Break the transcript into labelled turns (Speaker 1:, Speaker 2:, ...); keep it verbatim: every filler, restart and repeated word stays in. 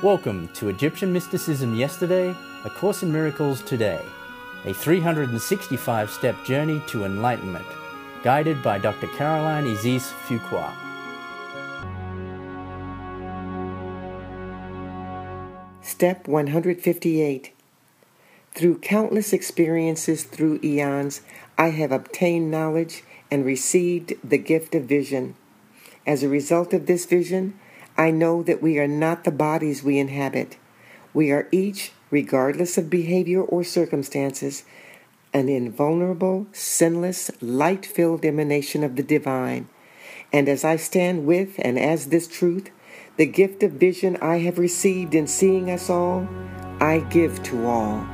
Speaker 1: Welcome to Egyptian Mysticism Yesterday, A Course in Miracles Today, a three hundred sixty-five step journey to enlightenment, guided by Doctor Caroline Isis Fuqua.
Speaker 2: Step one hundred fifty-eight. Through countless experiences through eons, I have obtained knowledge and received the gift of vision. As a result of this vision, I know that we are not the bodies we inhabit. We are each, regardless of behavior or circumstances, an invulnerable, sinless, light-filled emanation of the divine. And as I stand with and as this truth, the gift of vision I have received in seeing us all, I give to all.